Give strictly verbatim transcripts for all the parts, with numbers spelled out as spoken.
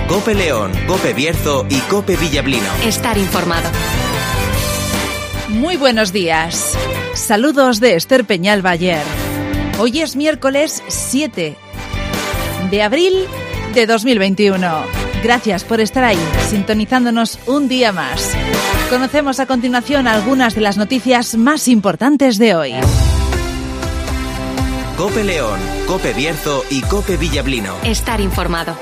COPE León, COPE Bierzo y COPE Villablino. Estar informado. Muy buenos días. Saludos de Esther Peñalba ayer. Hoy es miércoles siete de abril de dos mil veintiuno. Gracias por estar ahí, sintonizándonos un día más. Conocemos a continuación algunas de las noticias más importantes de hoy. COPE León, COPE Bierzo y COPE Villablino. Estar informado.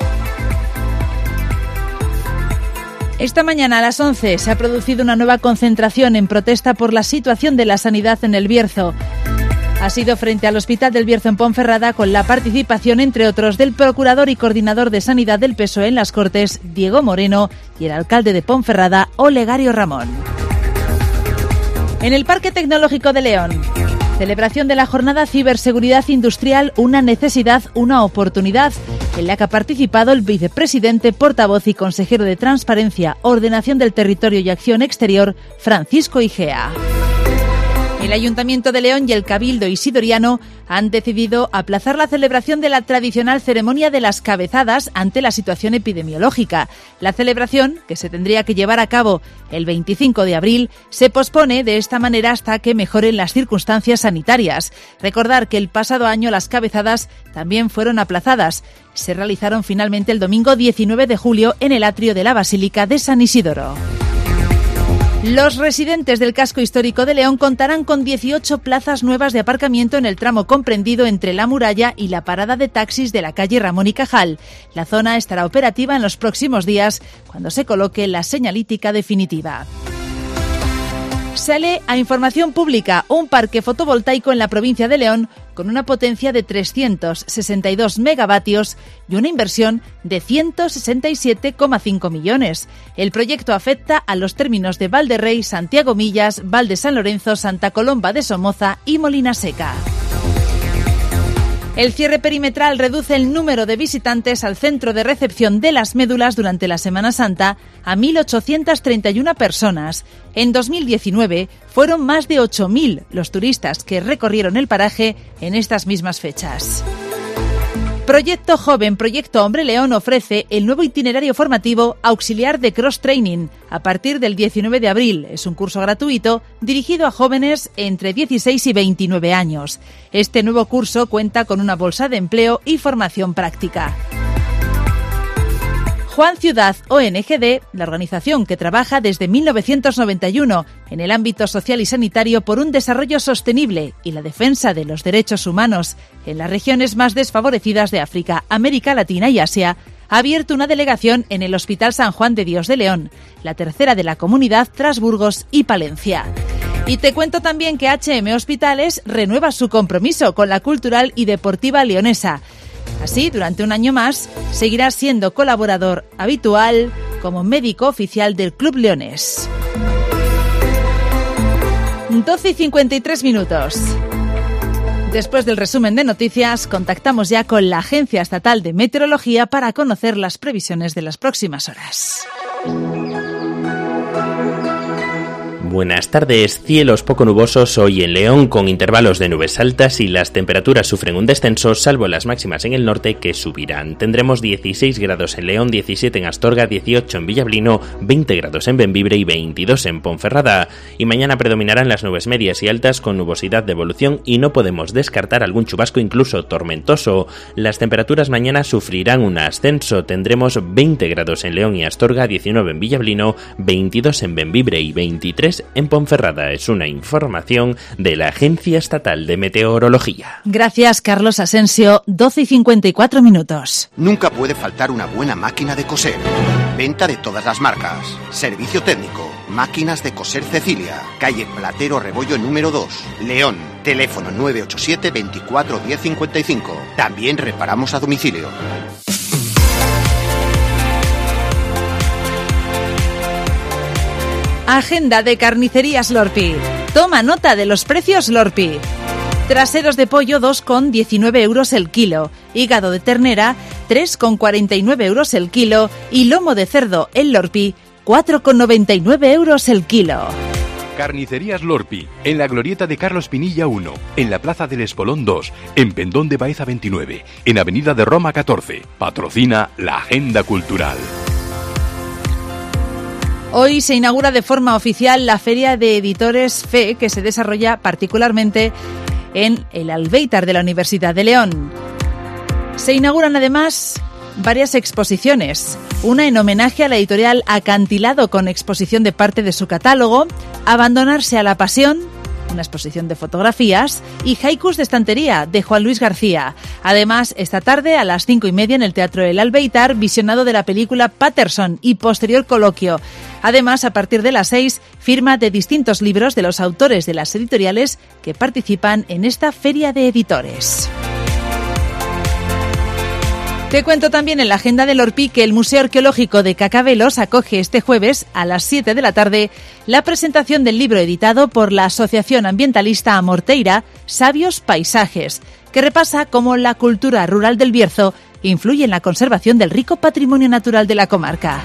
Esta mañana a las once se ha producido una nueva concentración en protesta por la situación de la sanidad en el Bierzo. Ha sido frente al Hospital del Bierzo en Ponferrada, con la participación, entre otros, del procurador y coordinador de Sanidad del P S O E en las Cortes, Diego Moreno, y el alcalde de Ponferrada, Olegario Ramón. En el Parque Tecnológico de León, celebración de la jornada Ciberseguridad Industrial, una necesidad, una oportunidad, en la que ha participado el vicepresidente, portavoz y consejero de Transparencia, Ordenación del Territorio y Acción Exterior, Francisco Igea. El Ayuntamiento de León y el Cabildo isidoriano han decidido aplazar la celebración de la tradicional ceremonia de las cabezadas ante la situación epidemiológica. La celebración, que se tendría que llevar a cabo el veinticinco de abril, se pospone de esta manera hasta que mejoren las circunstancias sanitarias. Recordar que el pasado año las cabezadas también fueron aplazadas. Se realizaron finalmente el domingo diecinueve de julio en el atrio de la Basílica de San Isidoro. Los residentes del casco histórico de León contarán con dieciocho plazas nuevas de aparcamiento en el tramo comprendido entre la muralla y la parada de taxis de la calle Ramón y Cajal. La zona estará operativa en los próximos días, cuando se coloque la señalítica definitiva. Sale a información pública un parque fotovoltaico en la provincia de León con una potencia de trescientos sesenta y dos megavatios y una inversión de ciento sesenta y siete coma cinco millones. El proyecto afecta a los términos de Valderrey, Santiago Millas, Val de San Lorenzo, Santa Colomba de Somoza y Molina Seca. El cierre perimetral reduce el número de visitantes al centro de recepción de las médulas durante la Semana Santa a mil ochocientas treinta y una personas. En dos mil diecinueve fueron más de ocho mil los turistas que recorrieron el paraje en estas mismas fechas. Proyecto Joven, Proyecto Hombre León ofrece el nuevo itinerario formativo auxiliar de Cross Training a partir del diecinueve de abril. Es un curso gratuito dirigido a jóvenes entre dieciséis y veintinueve años. Este nuevo curso cuenta con una bolsa de empleo y formación práctica. Juan Ciudad O N G D, la organización que trabaja desde mil novecientos noventa y uno en el ámbito social y sanitario por un desarrollo sostenible y la defensa de los derechos humanos en las regiones más desfavorecidas de África, América Latina y Asia, ha abierto una delegación en el Hospital San Juan de Dios de León, la tercera de la comunidad tras Burgos y Palencia. Y te cuento también que H M Hospitales renueva su compromiso con la cultural y deportiva leonesa. Así, durante un año más, seguirá siendo colaborador habitual como médico oficial del Club Leonés. doce y cincuenta y tres minutos. Después del resumen de noticias, contactamos ya con la Agencia Estatal de Meteorología para conocer las previsiones de las próximas horas. Buenas tardes, cielos poco nubosos hoy en León con intervalos de nubes altas y las temperaturas sufren un descenso, salvo las máximas en el norte que subirán. Tendremos dieciséis grados en León, diecisiete en Astorga, dieciocho en Villablino, veinte grados en Bembibre y veintidós en Ponferrada. Y mañana predominarán las nubes medias y altas con nubosidad de evolución y no podemos descartar algún chubasco incluso tormentoso. Las temperaturas mañana sufrirán un ascenso, tendremos veinte grados en León y Astorga, diecinueve en Villablino, veintidós en Bembibre y veintitrés en Ponferrada. Es una información de la Agencia Estatal de Meteorología. Gracias, Carlos Asensio. doce y cincuenta y cuatro minutos. Nunca puede faltar una buena máquina de coser. Venta de todas las marcas. Servicio técnico. Máquinas de coser Cecilia. Calle Platero Rebollo número dos. León. Teléfono nueve ocho siete, veinticuatro, diez cincuenta y cinco. También reparamos a domicilio. Agenda de Carnicerías Lorpi. Toma nota de los precios Lorpi. Traseros de pollo dos con diecinueve euros el kilo. Hígado de ternera tres con cuarenta y nueve euros el kilo. Y lomo de cerdo el Lorpi cuatro con noventa y nueve euros el kilo. Carnicerías Lorpi, en la glorieta de Carlos Pinilla uno, en la Plaza del Espolón dos, en Pendón de Baeza veintinueve, en Avenida de Roma catorce. Patrocina la Agenda Cultural. Hoy se inaugura de forma oficial la Feria de Editores F E, que se desarrolla particularmente en el Albéitar de la Universidad de León. Se inauguran además varias exposiciones, una en homenaje a la editorial Acantilado con exposición de parte de su catálogo, Abandonarse a la pasión, una exposición de fotografías, y Haikus de estantería de Juan Luis García. Además, esta tarde a las cinco y media en el Teatro El Albéitar, visionado de la película Patterson y posterior coloquio. Además, a partir de las seis, firma de distintos libros de los autores de las editoriales que participan en esta Feria de Editores. Te cuento también en la agenda del Lorpi que el Museo Arqueológico de Cacabelos acoge este jueves a las siete de la tarde la presentación del libro editado por la Asociación Ambientalista Amorteira, Sabios Paisajes, que repasa cómo la cultura rural del Bierzo influye en la conservación del rico patrimonio natural de la comarca.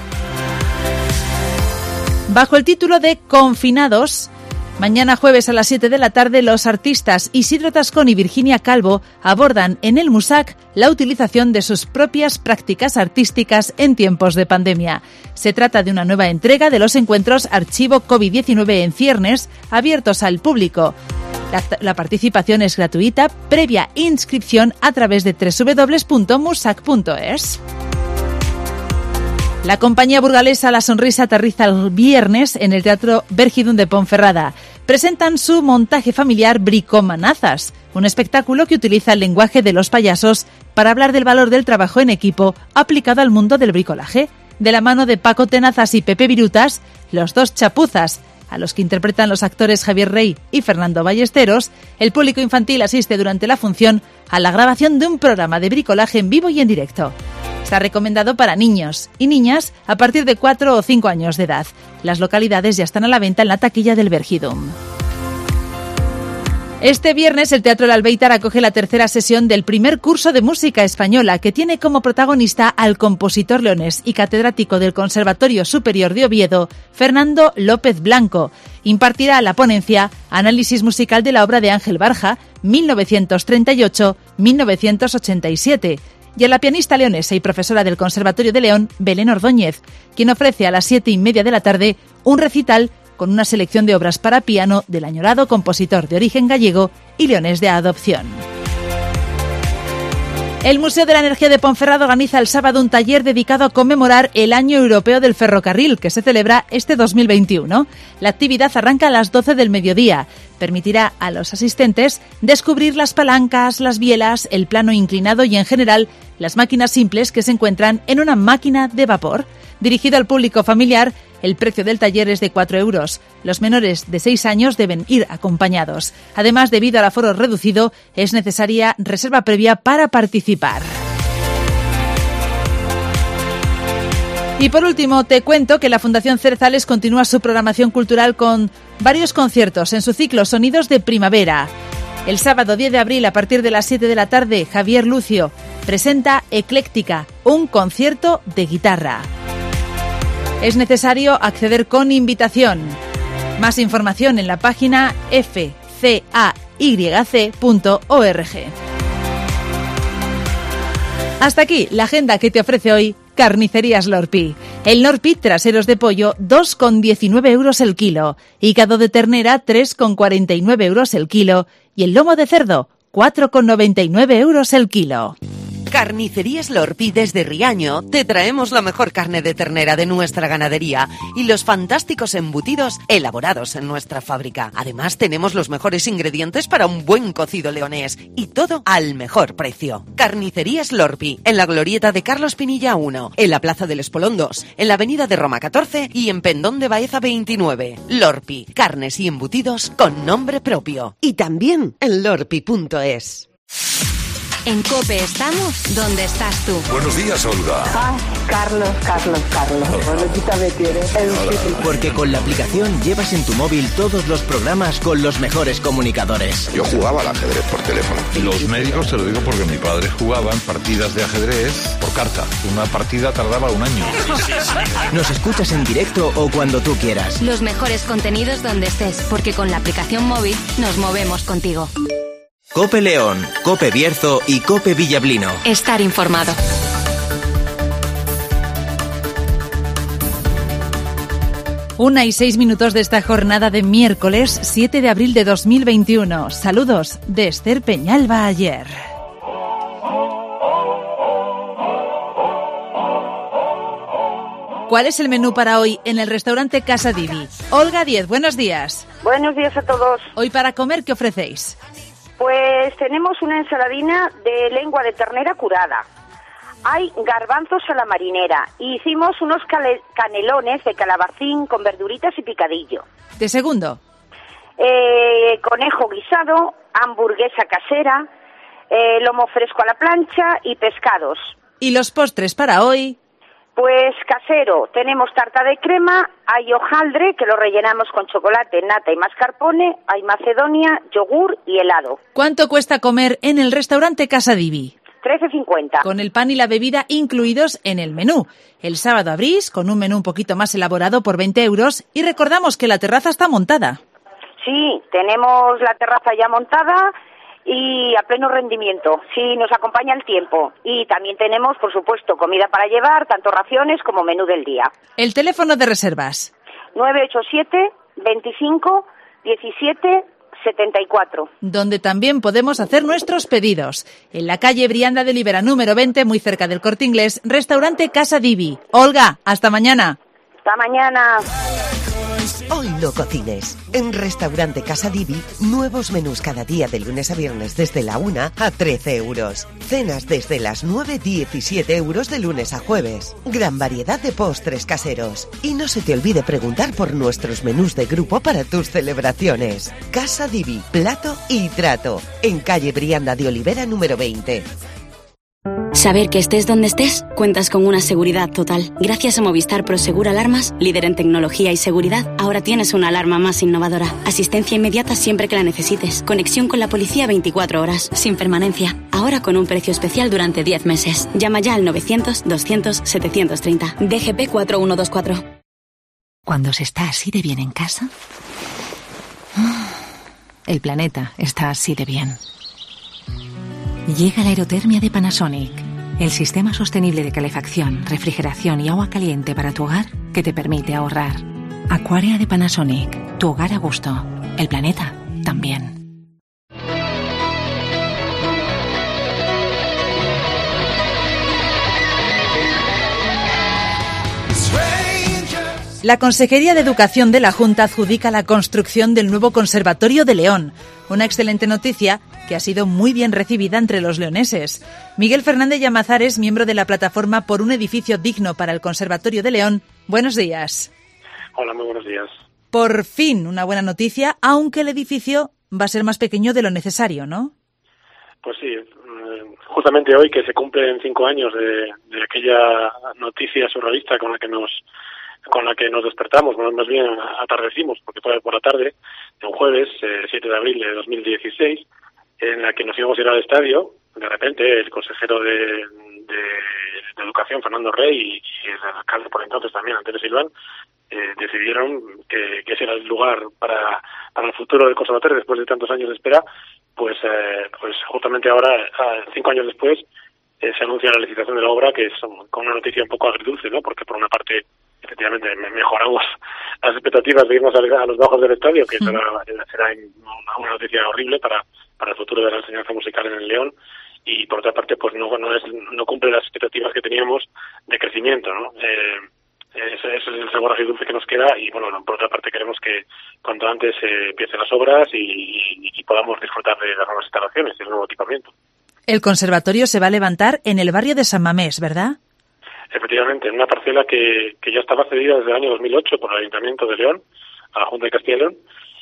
Bajo el título de Confinados, mañana jueves a las siete de la tarde, los artistas Isidro Tascón y Virginia Calvo abordan en el MUSAC la utilización de sus propias prácticas artísticas en tiempos de pandemia. Se trata de una nueva entrega de los encuentros Archivo COVID diecinueve en ciernes, abiertos al público. La, la participación es gratuita, previa inscripción a través de doble u doble u doble u punto musac punto es. La compañía burgalesa La Sonrisa aterriza el viernes en el Teatro Vergidun de Ponferrada. Presentan su montaje familiar Bricomanazas, un espectáculo que utiliza el lenguaje de los payasos para hablar del valor del trabajo en equipo aplicado al mundo del bricolaje. De la mano de Paco Tenazas y Pepe Virutas, los dos chapuzas, a los que interpretan los actores Javier Rey y Fernando Ballesteros, el público infantil asiste durante la función a la grabación de un programa de bricolaje en vivo y en directo. Está recomendado para niños y niñas a partir de cuatro o cinco años de edad. Las localidades ya están a la venta en la taquilla del Vergidum. Este viernes el Teatro El Albéitar acoge la tercera sesión del primer curso de música española, que tiene como protagonista al compositor leonés y catedrático del Conservatorio Superior de Oviedo, Fernando López Blanco. Impartirá la ponencia Análisis musical de la obra de Ángel Barja, mil novecientos treinta y ocho a mil novecientos ochenta y siete. Y a la pianista leonesa y profesora del Conservatorio de León, Belén Ordóñez, quien ofrece a las siete y media de la tarde un recital con una selección de obras para piano del añorado compositor de origen gallego y leonés de adopción. El Museo de la Energía de Ponferrada organiza el sábado un taller dedicado a conmemorar el Año Europeo del Ferrocarril, que se celebra este dos mil veintiuno. La actividad arranca a las doce del mediodía. Permitirá a los asistentes descubrir las palancas, las bielas, el plano inclinado y, en general, las máquinas simples que se encuentran en una máquina de vapor. Dirigido al público familiar, el precio del taller es de cuatro euros. Los menores de seis años deben ir acompañados. Además, debido al aforo reducido, es necesaria reserva previa para participar. Y por último, te cuento que la Fundación Cerzales continúa su programación cultural con varios conciertos en su ciclo Sonidos de Primavera. El sábado diez de abril, a partir de las siete de la tarde, Javier Lucio presenta Ecléctica, un concierto de guitarra. Es necesario acceder con invitación. Más información en la página f c a y c punto org. Hasta aquí la agenda que te ofrece hoy Carnicerías Lorpi. El Lorpi, traseros de pollo, dos con diecinueve euros el kilo. Hígado de ternera, tres con cuarenta y nueve euros el kilo. Y el lomo de cerdo, cuatro con noventa y nueve euros el kilo. Carnicerías Lorpi desde Riaño te traemos la mejor carne de ternera de nuestra ganadería y los fantásticos embutidos elaborados en nuestra fábrica. Además tenemos los mejores ingredientes para un buen cocido leonés y todo al mejor precio. Carnicerías Lorpi, en la glorieta de Carlos Pinilla uno, en la Plaza del Espolón dos, en la Avenida de Roma catorce y en Pendón de Baeza veintinueve. Lorpi, carnes y embutidos con nombre propio. Y también en lorpi punto es. En COPE estamos donde estás tú. Buenos días, Olga. Ah, Carlos, Carlos, Carlos. Bonita me tiene. Porque con la aplicación llevas en tu móvil todos los programas con los mejores comunicadores. Yo jugaba al ajedrez por teléfono. Los médicos, te lo digo porque mi padre jugaba en partidas de ajedrez por carta. Una partida tardaba un año. Nos escuchas en directo o cuando tú quieras. Los mejores contenidos donde estés, porque con la aplicación móvil nos movemos contigo. COPE León, COPE Bierzo y COPE Villablino. Estar informado. Una y seis minutos de esta jornada de miércoles siete de abril de dos mil veintiuno. Saludos de Esther Peñalba ayer. ¿Cuál es el menú para hoy en el restaurante Casa Divi? Olga Díez, buenos días. Buenos días a todos. Hoy para comer, ¿qué ofrecéis? Pues tenemos una ensaladina de lengua de ternera curada. Hay garbanzos a la marinera. Y hicimos unos cale- canelones de calabacín con verduritas y picadillo. De segundo. Eh, conejo guisado, hamburguesa casera, eh, lomo fresco a la plancha y pescados. ¿Y los postres para hoy? Pues casero, tenemos tarta de crema, hay hojaldre que lo rellenamos con chocolate, nata y mascarpone, hay macedonia, yogur y helado. ¿Cuánto cuesta comer en el restaurante Casa Divi? trece cincuenta. Con el pan y la bebida incluidos en el menú. El sábado abrís con un menú un poquito más elaborado por veinte euros y recordamos que la terraza está montada. Sí, tenemos la terraza ya montada y a pleno rendimiento, sí, nos acompaña el tiempo. Y también tenemos, por supuesto, comida para llevar, tanto raciones como menú del día. El teléfono de reservas. nueve ocho siete, veinticinco, diecisiete, setenta y cuatro. Donde también podemos hacer nuestros pedidos. En la calle Brianda de Libera número veinte, muy cerca del Corte Inglés, restaurante Casa Divi. Olga, hasta mañana. Hasta mañana. Hoy no cocines. En Restaurante Casa Divi, nuevos menús cada día de lunes a viernes desde la una a trece euros. Cenas desde las nueve, diecisiete euros de lunes a jueves. Gran variedad de postres caseros. Y no se te olvide preguntar por nuestros menús de grupo para tus celebraciones. Casa Divi, plato y trato. En calle Brianda de Olivera número veinte. Saber que estés donde estés, cuentas con una seguridad total. Gracias a Movistar Prosegur Alarmas, líder en tecnología y seguridad, ahora tienes una alarma más innovadora. Asistencia inmediata siempre que la necesites. Conexión con la policía veinticuatro horas, sin permanencia. Ahora con un precio especial durante diez meses. Llama ya al novecientos, doscientos, setecientos treinta. D G P cuatro uno dos cuatro. Cuando se está así de bien en casa, el planeta está así de bien. Llega la aerotermia de Panasonic, el sistema sostenible de calefacción, refrigeración y agua caliente para tu hogar que te permite ahorrar. Aquaria de Panasonic, tu hogar a gusto, el planeta también. La Consejería de Educación de la Junta adjudica la construcción del nuevo Conservatorio de León. Una excelente noticia que ha sido muy bien recibida entre los leoneses. Miguel Fernández Llamazares, miembro de la plataforma por un edificio digno para el Conservatorio de León. Buenos días. Hola, muy buenos días. Por fin, una buena noticia, aunque el edificio va a ser más pequeño de lo necesario, ¿no? Pues sí, justamente hoy que se cumplen cinco años de, de aquella noticia surrealista con la que nos con la que nos despertamos, bueno, más bien atardecimos, porque fue por la tarde, de un jueves, eh, siete de abril de dos mil dieciséis, en la que nos íbamos a ir al estadio. De repente el consejero de, de, de Educación, Fernando Rey, y, y el alcalde por entonces también, Antonio Silván, eh, decidieron que, que ese era el lugar para, para el futuro del conservatorio después de tantos años de espera. Pues, eh, pues justamente ahora, cinco años después, eh, se anuncia la licitación de la obra, que es con una noticia un poco agridulce, ¿no? Porque por una parte, efectivamente, mejoramos las expectativas de irnos a los bajos del estadio, que será, será una noticia horrible para, para el futuro de la enseñanza musical en el León, y por otra parte, pues no no es no cumple las expectativas que teníamos de crecimiento, ¿no? Eh, ese, ese es el sabor agridulce que nos queda, y bueno, por otra parte queremos que cuanto antes eh, empiecen las obras y, y, y podamos disfrutar de las nuevas instalaciones y el nuevo equipamiento. El conservatorio se va a levantar en el barrio de San Mamés, ¿verdad? Efectivamente, en una parcela que, que ya estaba cedida desde el año dos mil ocho por el Ayuntamiento de León a la Junta de Castilla y León,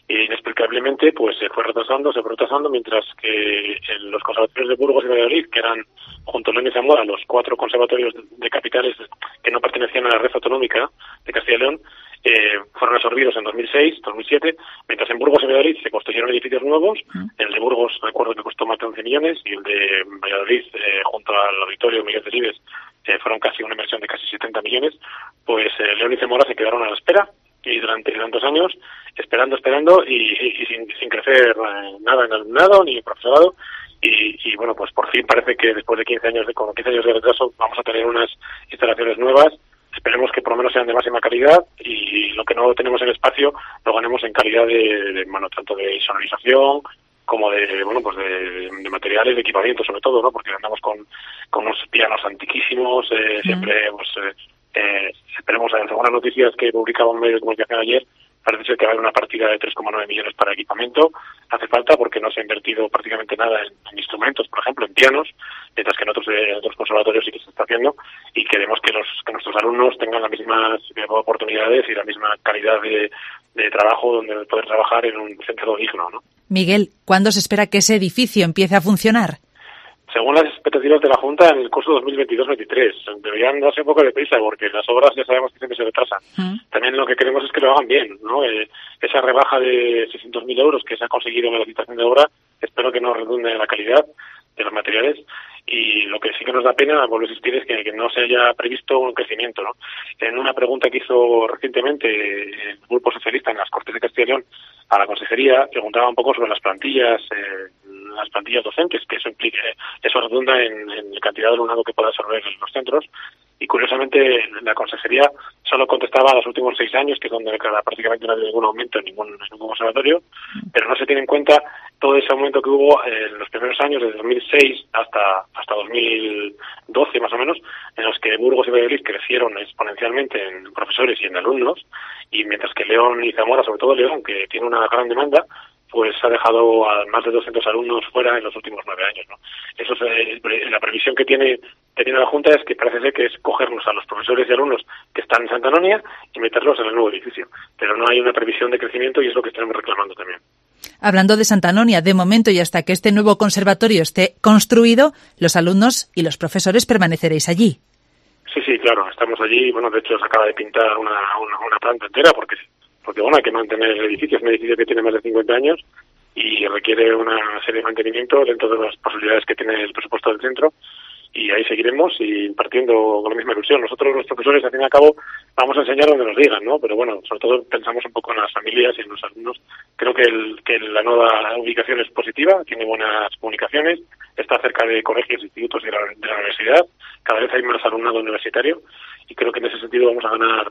e inexplicablemente pues se fue retrasando, se fue retrasando, mientras que en los conservatorios de Burgos y Valladolid, que eran junto a León y Zamora los cuatro conservatorios de capitales que no pertenecían a la red autonómica de Castilla y León, eh, fueron absorbidos en dos mil seis, dos mil siete, mientras en Burgos y Valladolid se construyeron edificios nuevos. El de Burgos recuerdo que costó más de once millones y el de Valladolid, eh, junto al auditorio Miguel Delibes, eh, fueron casi una inversión de casi setenta millones. Pues eh, León y Zamora se quedaron a la espera y durante tantos años esperando, esperando y, y, y sin, sin crecer eh, nada en alumnado ni en profesorado. Y, y bueno, pues por fin parece que después de quince años de, con quince años de retraso vamos a tener unas instalaciones nuevas. Esperemos que por lo menos sean de máxima calidad y lo que no tenemos en espacio lo ganemos en calidad de, de bueno, tanto de sonorización como de, bueno, pues de, de materiales, de equipamiento sobre todo, ¿no? Porque andamos con, con unos pianos antiquísimos, eh, siempre, pues, eh, eh, esperemos, según las noticias que publicaba un medio de comunicación ayer, parece ser que va a haber una partida de tres coma nueve millones para equipamiento. Hace falta porque no se ha invertido prácticamente nada en, en instrumentos, por ejemplo, en pianos, mientras que en otros, eh, otros conservatorios sí que se está haciendo, y queremos que, los, que nuestros alumnos tengan las mismas oportunidades y la misma calidad de, de trabajo donde poder trabajar en un centro digno, ¿no? Miguel, ¿cuándo se espera que ese edificio empiece a funcionar? Según las expectativas de la Junta, en el curso dos mil veintidós veintitrés. Deberían darse un poco de prisa porque las obras ya sabemos que siempre se retrasan. Mm. También lo que queremos es que lo hagan bien, ¿no? Eh, esa rebaja de seiscientos mil euros que se ha conseguido en la licitación de obra, espero que no redunde en la calidad de los materiales. Y lo que sí que nos da pena, vuelvo a insistir, es que, que no se haya previsto un crecimiento, ¿no? En una pregunta que hizo recientemente el Grupo Socialista en las Cortes de Castilla y León a la Consejería, preguntaba un poco sobre las plantillas, eh, las plantillas docentes, que eso implica, eso redunda en, en la cantidad de alumnado que pueda absorber en los centros. Y curiosamente la Consejería solo contestaba a los últimos seis años, que es donde prácticamente no hay ningún aumento en ningún, en ningún conservatorio, pero no se tiene en cuenta todo ese aumento que hubo en los primeros años, desde dos mil seis hasta hasta dos mil doce más o menos, en los que Burgos y Valladolid crecieron exponencialmente en profesores y en alumnos, y mientras que León y Zamora, sobre todo León, que tiene una gran demanda, pues ha dejado a más de doscientos alumnos fuera en los últimos nueve años, ¿no? Eso es, eh, la previsión que tiene que tiene la Junta es que parece ser que es cogernos a los profesores y alumnos que están en Santa Anonia y meterlos en el nuevo edificio. Pero no hay una previsión de crecimiento y es lo que estamos reclamando también. Hablando de Santa Anonia, de momento y hasta que este nuevo conservatorio esté construido, los alumnos y los profesores permaneceréis allí. Sí, sí, claro, estamos allí. Bueno, de hecho se acaba de pintar una, una, una planta entera porque, porque bueno, hay que mantener el edificio. Es un edificio que tiene más de cincuenta años y requiere una serie de mantenimiento dentro de las posibilidades que tiene el presupuesto del centro. Y ahí seguiremos y impartiendo con la misma ilusión. Nosotros, los profesores, al fin y al cabo, vamos a enseñar donde nos digan, ¿no? Pero bueno, sobre todo pensamos un poco en las familias y en los alumnos. Creo que, el, que la nueva ubicación es positiva, tiene buenas comunicaciones, está cerca de colegios, institutos y de la, de la universidad. Cada vez hay más alumnado universitario y creo que en ese sentido vamos a ganar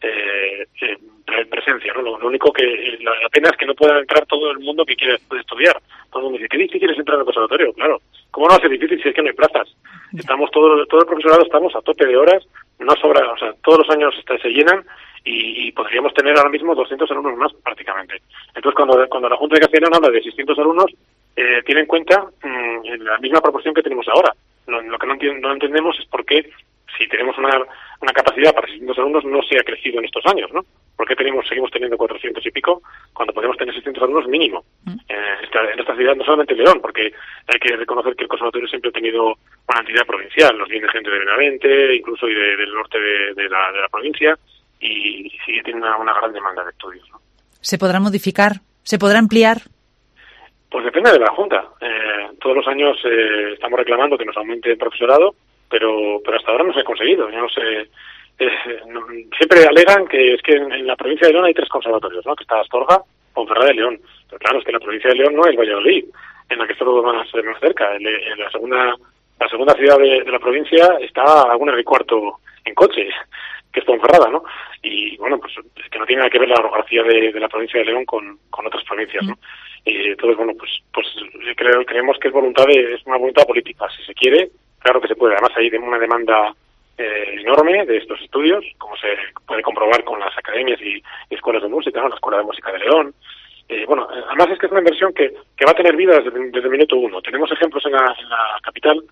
eh, eh, presencia, ¿no? Lo, lo único que, la, la pena es que no pueda entrar todo el mundo que quiere estudiar. Todo el mundo dice, ¿qué difícil es entrar al conservatorio? Claro. ¿Cómo no hace difícil si es que no hay plazas? Estamos todo, todo el profesorado estamos a tope de horas, no sobra, o sea, todos los años está, se llenan y, y podríamos tener ahora mismo doscientos alumnos más prácticamente. Entonces, cuando, cuando la Junta de Castilla y León habla de seiscientos alumnos, eh, tiene en cuenta mmm, la misma proporción que tenemos ahora. Lo, lo que no, enti- no entendemos es por qué, si tenemos una, una capacidad para seiscientos alumnos, no se ha crecido en estos años, ¿no? ¿Por qué tenemos, seguimos teniendo cuatrocientos y pico cuando podemos tener seiscientos alumnos mínimo? Mm. Eh, esta, en esta ciudad, no solamente León, porque hay que reconocer que el conservatorio siempre ha tenido una entidad provincial, nos viene gente de Benavente, incluso y de, del norte de, de, la, de la provincia, y sigue teniendo una, una gran demanda de estudios, ¿no? ¿Se podrá modificar? ¿Se podrá ampliar? Pues depende de la Junta. Eh, todos los años eh, estamos reclamando que nos aumente el profesorado, pero pero hasta ahora no se ha conseguido. Yo no sé. Eh, no, siempre alegan que es que en, en la provincia de León hay tres conservatorios, ¿no? Que está Astorga, Ponferrada y León. Pero claro, es que la provincia de León no es Valladolid, en la que está todo más, más cerca. En, en la segunda la segunda ciudad de, de la provincia está a una hora y cuarto en coche, que es Ponferrada, ¿no? Y bueno, pues es que no tiene nada que ver la orografía de, de la provincia de León con, con otras provincias, ¿no? Y entonces, bueno, pues pues creo, creemos que es voluntad de, es una voluntad política. Si se quiere, claro que se puede. Además hay una demanda eh, enorme de estos estudios, como se puede comprobar con las academias y, y escuelas de música, ¿no? La Escuela de Música de León. Eh, bueno, además es que es una inversión que, que va a tener vida desde, desde el minuto uno. Tenemos ejemplos en la, en la capital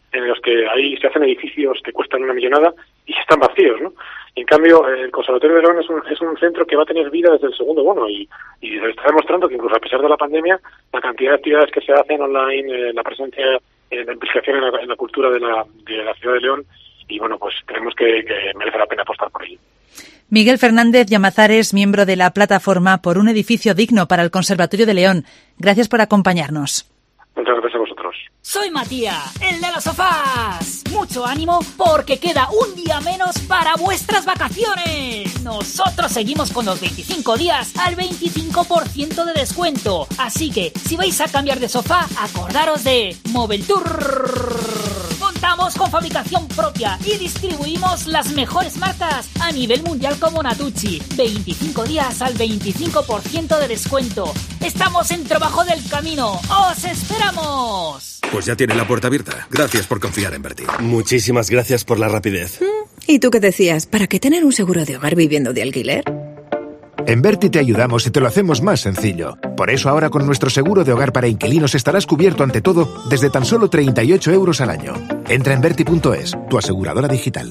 en los que ahí se hacen edificios que cuestan una millonada y están vacíos, ¿no? Y en cambio, el Conservatorio de León es un, es un centro que va a tener vida desde el segundo bono y, y se está demostrando que incluso a pesar de la pandemia, la cantidad de actividades que se hacen online, eh, la presencia, eh, la implicación en la, en la cultura de la, de la ciudad de León, y bueno, pues creemos que, que merece la pena apostar por ello. Miguel Fernández Llamazares, miembro de la Plataforma por un Edificio Digno para el Conservatorio de León. Gracias por acompañarnos. Muchas gracias a vosotros. Soy Matías, el de los sofás. Mucho ánimo porque queda un día menos para vuestras vacaciones. Nosotros seguimos con los veinticinco días al veinticinco por ciento de descuento. Así que si vais a cambiar de sofá, acordaros de Moveltour. Contamos con fabricación propia y distribuimos las mejores marcas a nivel mundial como Natucci. veinticinco días al veinticinco por ciento de descuento. Estamos en Trabajo del Camino. ¡Os esperamos! Pues ya tiene la puerta abierta. Gracias por confiar en Berti. Muchísimas gracias por la rapidez. ¿Y tú qué decías? ¿Para qué tener un seguro de hogar viviendo de alquiler? En Berti te ayudamos y te lo hacemos más sencillo. Por eso ahora con nuestro seguro de hogar para inquilinos estarás cubierto ante todo desde tan solo treinta y ocho euros al año. Entra en Berti punto es, tu aseguradora digital.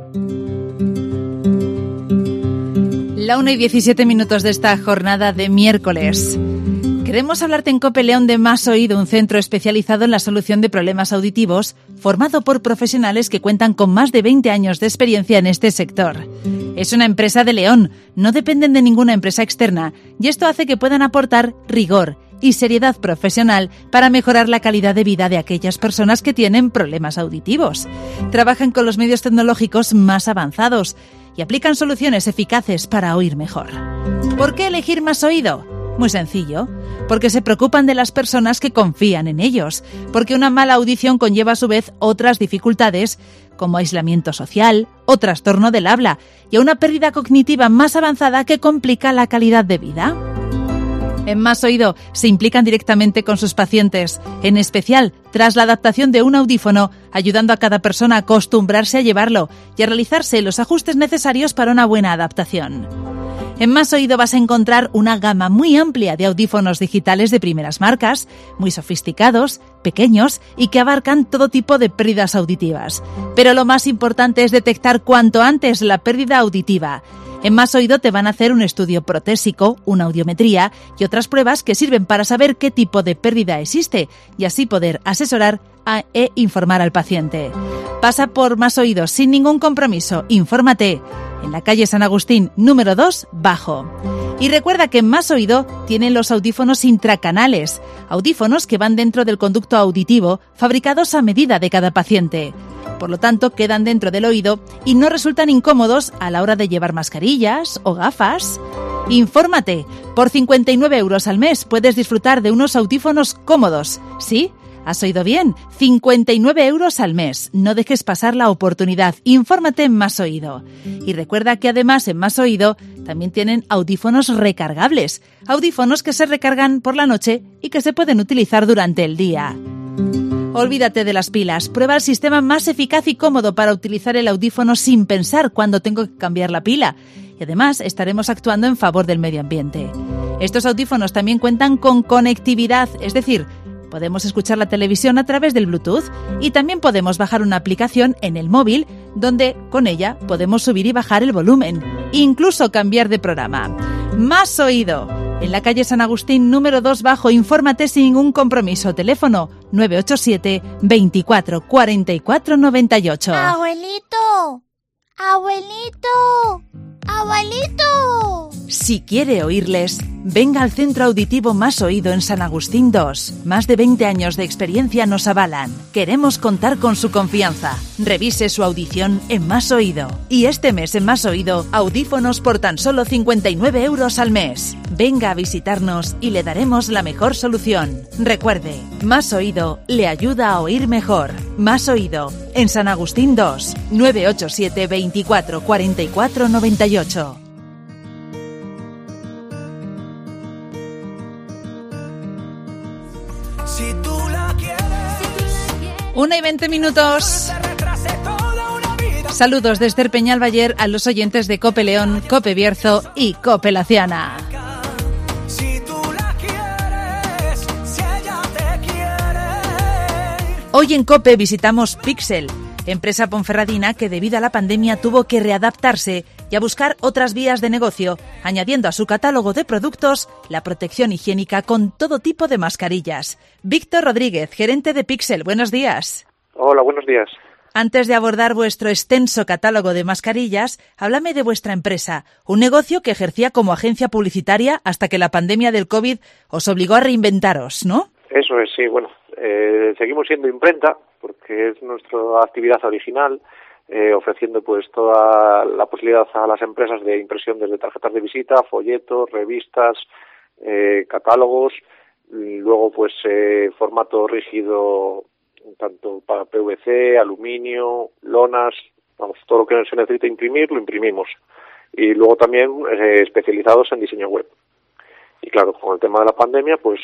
La una y diecisiete minutos de esta jornada de miércoles. Queremos hablarte en COPE León de Más Oído, un centro especializado en la solución de problemas auditivos, formado por profesionales que cuentan con más de veinte años de experiencia en este sector. Es una empresa de León, no dependen de ninguna empresa externa, y esto hace que puedan aportar rigor y seriedad profesional para mejorar la calidad de vida de aquellas personas que tienen problemas auditivos. Trabajan con los medios tecnológicos más avanzados y aplican soluciones eficaces para oír mejor. ¿Por qué elegir Más Oído? Muy sencillo, porque se preocupan de las personas que confían en ellos, porque una mala audición conlleva a su vez otras dificultades como aislamiento social o trastorno del habla y a una pérdida cognitiva más avanzada que complica la calidad de vida. En Más Oído se implican directamente con sus pacientes, en especial tras la adaptación de un audífono, ayudando a cada persona a acostumbrarse a llevarlo y a realizarse los ajustes necesarios para una buena adaptación. En Más Oído vas a encontrar una gama muy amplia de audífonos digitales de primeras marcas, muy sofisticados, pequeños y que abarcan todo tipo de pérdidas auditivas. Pero lo más importante es detectar cuanto antes la pérdida auditiva. En Más Oído te van a hacer un estudio protésico, una audiometría y otras pruebas que sirven para saber qué tipo de pérdida existe y así poder asesorar a, e informar al paciente. Pasa por Más Oído sin ningún compromiso. Infórmate en la calle San Agustín, número dos, bajo. Y recuerda que en Más Oído tienen los audífonos intracanales, audífonos que van dentro del conducto auditivo, fabricados a medida de cada paciente. Por lo tanto, quedan dentro del oído y no resultan incómodos a la hora de llevar mascarillas o gafas. Infórmate. Por cincuenta y nueve euros al mes puedes disfrutar de unos audífonos cómodos. ¿Sí? ¿Has oído bien? cincuenta y nueve euros al mes. No dejes pasar la oportunidad. Infórmate en Más Oído. Y recuerda que además en Más Oído también tienen audífonos recargables. Audífonos que se recargan por la noche y que se pueden utilizar durante el día. Olvídate de las pilas. Prueba el sistema más eficaz y cómodo para utilizar el audífono sin pensar cuando tengo que cambiar la pila. Y además estaremos actuando en favor del medio ambiente. Estos audífonos también cuentan con conectividad, es decir, podemos escuchar la televisión a través del Bluetooth y también podemos bajar una aplicación en el móvil donde con ella podemos subir y bajar el volumen, incluso cambiar de programa. Más Oído. En la calle San Agustín, número dos bajo, infórmate sin ningún compromiso. Teléfono nueve ocho siete, veinticuatro, cuarenta y cuatro, noventa y ocho. Abuelito, abuelito, abuelito. Si quiere oírles, venga al Centro Auditivo Más Oído en San Agustín dos. Más de veinte años de experiencia nos avalan. Queremos contar con su confianza. Revise su audición en Más Oído. Y este mes en Más Oído, audífonos por tan solo cincuenta y nueve euros al mes. Venga a visitarnos y le daremos la mejor solución. Recuerde, Más Oído le ayuda a oír mejor. Más Oído, en San Agustín dos, nueve ocho siete, veinticuatro, cuarenta y cuatro, noventa y ocho. Una y veinte minutos. Saludos desde el Peñalbayer a los oyentes de COPE León, COPE Bierzo y COPE Laciana. Hoy en COPE visitamos Pixel, empresa ponferradina que debido a la pandemia tuvo que readaptarse y a buscar otras vías de negocio, añadiendo a su catálogo de productos la protección higiénica con todo tipo de mascarillas. Víctor Rodríguez, gerente de Pixel, buenos días. Hola, buenos días. Antes de abordar vuestro extenso catálogo de mascarillas, háblame de vuestra empresa, un negocio que ejercía como agencia publicitaria hasta que la pandemia del COVID os obligó a reinventaros, ¿no? Eso es, sí, bueno, eh, seguimos siendo imprenta porque es nuestra actividad original, eh, ofreciendo pues toda la posibilidad a las empresas de impresión desde tarjetas de visita, folletos, revistas, eh, catálogos, luego pues eh, formato rígido tanto para P V C, aluminio, lonas, vamos, todo lo que se necesita imprimir lo imprimimos, y luego también eh, especializados en diseño web. Y claro, con el tema de la pandemia pues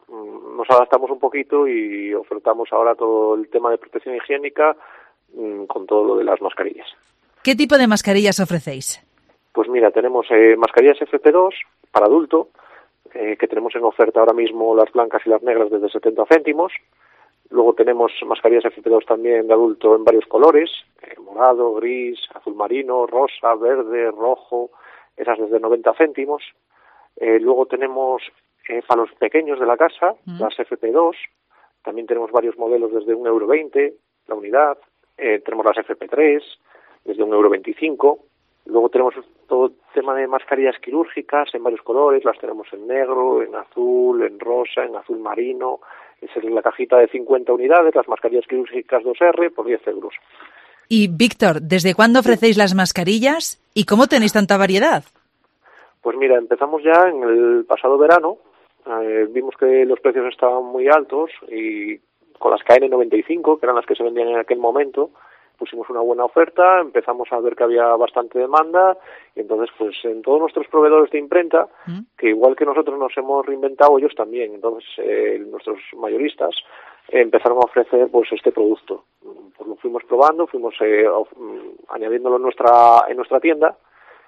nos adaptamos un poquito y ofertamos ahora todo el tema de protección higiénica mmm, con todo lo de las mascarillas. ¿Qué tipo de mascarillas ofrecéis? Pues mira, tenemos eh, mascarillas F P dos para adulto, eh, que tenemos en oferta ahora mismo las blancas y las negras desde setenta céntimos. Luego tenemos mascarillas F P dos también de adulto en varios colores, eh, morado, gris, azul marino, rosa, verde, rojo, esas desde noventa céntimos. Eh, luego tenemos Eh, para los pequeños de la casa, mm. las F P dos, también tenemos varios modelos desde un euro veinte la unidad, eh, tenemos las F P tres desde un euro veinticinco, luego tenemos todo el tema de mascarillas quirúrgicas en varios colores, las tenemos en negro, en azul, en rosa, en azul marino, esa es la cajita de cincuenta unidades, las mascarillas quirúrgicas dos R por diez euros. Y Víctor, ¿desde cuándo ofrecéis las mascarillas y cómo tenéis tanta variedad? Pues mira, empezamos ya en el pasado verano. Eh, vimos que los precios estaban muy altos y con las K N noventa y cinco, que eran las que se vendían en aquel momento, pusimos una buena oferta, empezamos a ver que había bastante demanda y entonces pues en todos nuestros proveedores de imprenta, ¿Mm? que igual que nosotros nos hemos reinventado, ellos también, entonces eh, nuestros mayoristas eh, empezaron a ofrecer pues este producto. Pues lo fuimos probando, fuimos eh, of, añadiéndolo en nuestra, en nuestra tienda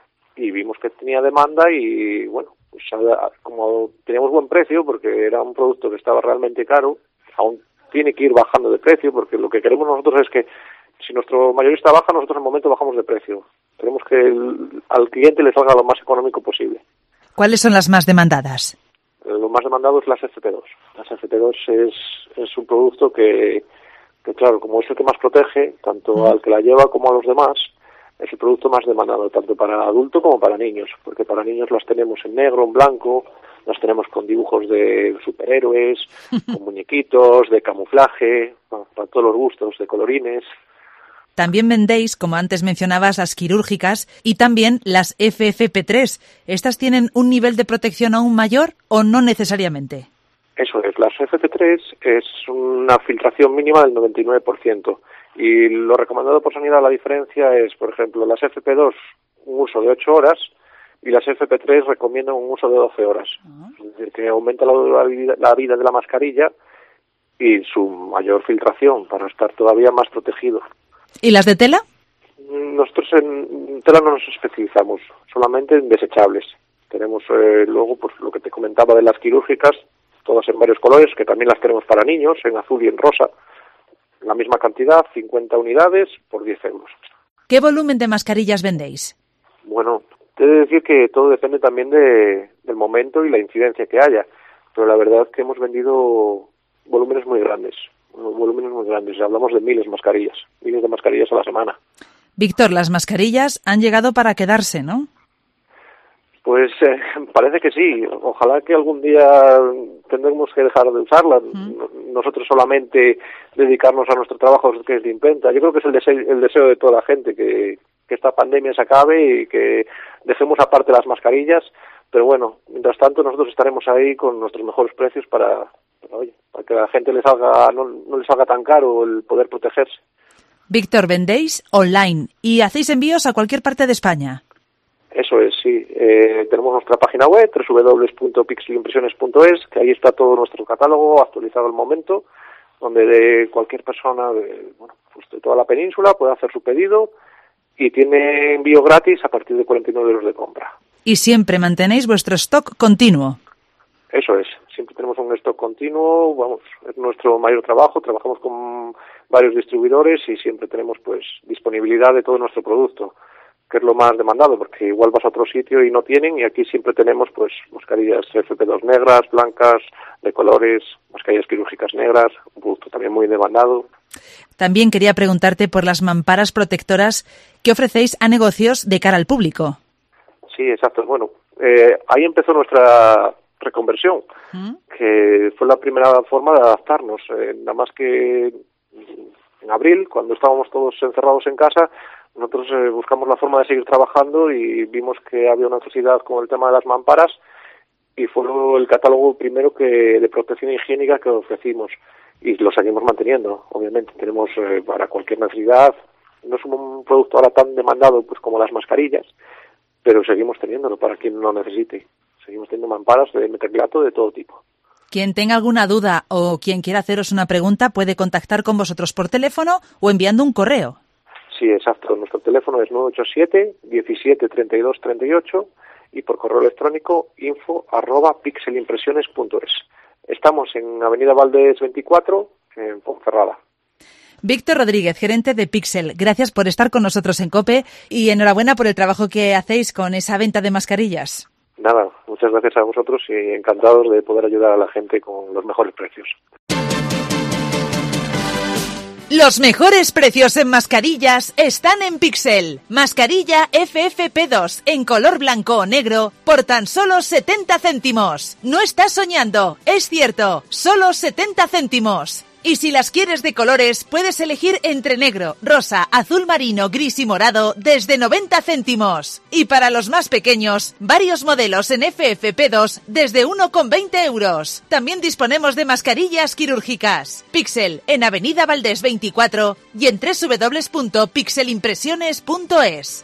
y vimos que tenía demanda y bueno, pues como teníamos buen precio porque era un producto que estaba realmente caro, aún tiene que ir bajando de precio porque lo que queremos nosotros es que si nuestro mayorista baja, nosotros en el momento bajamos de precio. Queremos que el, al cliente le salga lo más económico posible. ¿Cuáles son las más demandadas? Lo más demandado es las F P dos. Las F P dos es, es un producto que, que, claro, como es el que más protege, tanto mm. al que la lleva como a los demás, es el producto más demandado, tanto para adulto como para niños, porque para niños las tenemos en negro, en blanco, las tenemos con dibujos de superhéroes, con muñequitos, de camuflaje, bueno, para todos los gustos, de colorines. También vendéis, como antes mencionabas, las quirúrgicas y también las F F P tres. ¿Estas tienen un nivel de protección aún mayor o no necesariamente? Eso es, las F P tres es una filtración mínima del noventa y nueve por ciento. Y lo recomendado por sanidad, la diferencia es, por ejemplo, las F P dos, un uso de ocho horas, y las F P tres recomiendan un uso de doce horas. Uh-huh. Es decir, que aumenta la, la, vida, la vida de la mascarilla y su mayor filtración para estar todavía más protegido. ¿Y las de tela? Nosotros en tela no nos especializamos, solamente en desechables. Tenemos eh, luego pues lo que te comentaba de las quirúrgicas, todas en varios colores, que también las tenemos para niños, en azul y en rosa. La misma cantidad, cincuenta unidades por diez euros. ¿Qué volumen de mascarillas vendéis? Bueno, te he de decir que todo depende también de, del momento y la incidencia que haya, pero la verdad es que hemos vendido volúmenes muy grandes, volúmenes muy grandes, hablamos de miles de mascarillas, miles de mascarillas a la semana. Víctor, las mascarillas han llegado para quedarse, ¿no? Pues eh, parece que sí. Ojalá que algún día tendremos que dejar de usarlas. Mm. Nosotros solamente dedicarnos a nuestro trabajo que es de imprenta. Yo creo que es el deseo, el deseo de toda la gente, que, que esta pandemia se acabe y que dejemos aparte las mascarillas. Pero bueno, mientras tanto nosotros estaremos ahí con nuestros mejores precios para, para, oye, para que a la gente le salga, no, no le salga tan caro el poder protegerse. Víctor, vendéis online y hacéis envíos a cualquier parte de España. Eso es, sí. Eh, tenemos nuestra página web, doble u doble u doble u punto pixelimpresiones punto es, que ahí está todo nuestro catálogo actualizado al momento, donde de cualquier persona de, bueno, pues de toda la península puede hacer su pedido y tiene envío gratis a partir de cuarenta y nueve euros de compra. Y siempre mantenéis vuestro stock continuo. Eso es, siempre tenemos un stock continuo, vamos, es nuestro mayor trabajo, trabajamos con varios distribuidores y siempre tenemos pues disponibilidad de todo nuestro producto, que es lo más demandado, porque igual vas a otro sitio y no tienen, y aquí siempre tenemos pues mascarillas F P dos negras, blancas, de colores, mascarillas quirúrgicas negras, un producto también muy demandado. También quería preguntarte por las mamparas protectoras que ofrecéis a negocios de cara al público. Sí, exacto. Bueno, eh, ahí empezó nuestra reconversión, ¿Mm? que fue la primera forma de adaptarnos. Eh, nada más que en abril, cuando estábamos todos encerrados en casa, nosotros eh, buscamos la forma de seguir trabajando y vimos que había una necesidad con el tema de las mamparas y fue el catálogo primero que de protección higiénica que ofrecimos y lo seguimos manteniendo. Obviamente tenemos eh, para cualquier necesidad, no es un producto ahora tan demandado pues como las mascarillas, pero seguimos teniéndolo para quien lo necesite. Seguimos teniendo mamparas de metacrilato de todo tipo. Quien tenga alguna duda o quien quiera haceros una pregunta puede contactar con vosotros por teléfono o enviando un correo. Sí, exacto. Nuestro teléfono es nueve ocho siete, diecisiete, treinta y dos, treinta y ocho y por correo electrónico info arroba pixelimpresiones punto es. Estamos en Avenida Valdés veinticuatro, en Ponferrada. Víctor Rodríguez, gerente de Pixel, gracias por estar con nosotros en COPE y enhorabuena por el trabajo que hacéis con esa venta de mascarillas. Nada, muchas gracias a vosotros y encantados de poder ayudar a la gente con los mejores precios. Los mejores precios en mascarillas están en Pixel. Mascarilla F F P dos en color blanco o negro por tan solo setenta céntimos. No estás soñando, es cierto, solo setenta céntimos. Y si las quieres de colores, puedes elegir entre negro, rosa, azul marino, gris y morado desde noventa céntimos. Y para los más pequeños, varios modelos en F F P dos desde uno con veinte euros. También disponemos de mascarillas quirúrgicas. Pixel en Avenida Valdés veinticuatro y en doble u doble u doble u punto pixelimpresiones punto es.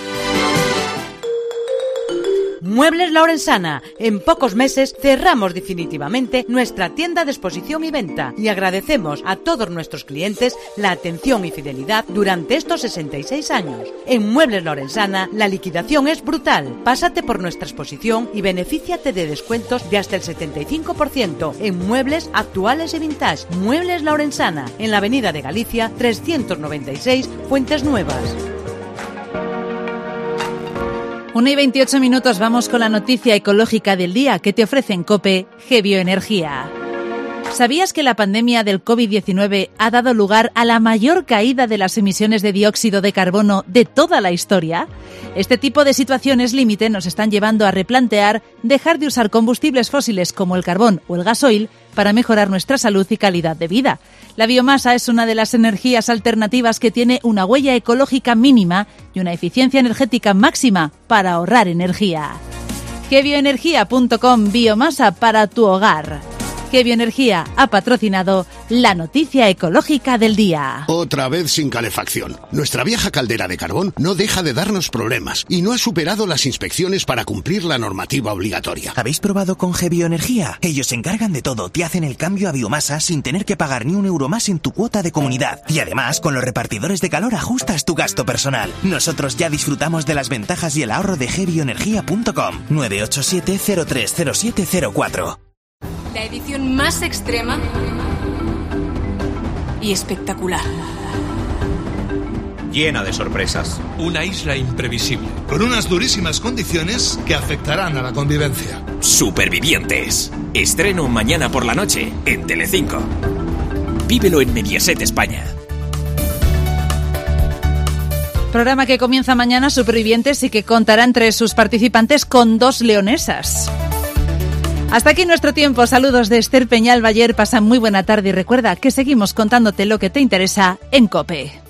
Muebles Lorenzana. En pocos meses cerramos definitivamente nuestra tienda de exposición y venta y agradecemos a todos nuestros clientes la atención y fidelidad durante estos sesenta y seis años. En Muebles Lorenzana la liquidación es brutal. Pásate por nuestra exposición y benefíciate de descuentos de hasta el setenta y cinco por ciento en muebles actuales y vintage. Muebles Lorenzana, en la Avenida de Galicia trescientos noventa y seis, Fuentes Nuevas. una y veintiocho minutos, vamos con la noticia ecológica del día que te ofrece en COPE Gebioenergía. ¿Sabías que la pandemia del COVID diecinueve ha dado lugar a la mayor caída de las emisiones de dióxido de carbono de toda la historia? Este tipo de situaciones límite nos están llevando a replantear dejar de usar combustibles fósiles como el carbón o el gasoil para mejorar nuestra salud y calidad de vida. La biomasa es una de las energías alternativas que tiene una huella ecológica mínima y una eficiencia energética máxima para ahorrar energía. gebioenergía punto com, biomasa para tu hogar. Gebioenergía ha patrocinado la noticia ecológica del día. Otra vez sin calefacción. Nuestra vieja caldera de carbón no deja de darnos problemas y no ha superado las inspecciones para cumplir la normativa obligatoria. ¿Habéis probado con Gebioenergía? Ellos se encargan de todo, te hacen el cambio a biomasa sin tener que pagar ni un euro más en tu cuota de comunidad. Y además, con los repartidores de calor ajustas tu gasto personal. Nosotros ya disfrutamos de las ventajas y el ahorro de gebioenergía punto com. nueve ocho siete, cero tres cero siete cero cuatro. La edición más extrema y espectacular. Llena de sorpresas. Una isla imprevisible, con unas durísimas condiciones que afectarán a la convivencia. Supervivientes. Estreno mañana por la noche en Telecinco. Vívelo en Mediaset España. Programa que comienza mañana, Supervivientes, y que contará entre sus participantes con dos leonesas. Hasta aquí nuestro tiempo. Saludos de Esther Peñalba. Ayer, pasa muy buena tarde y recuerda que seguimos contándote lo que te interesa en COPE.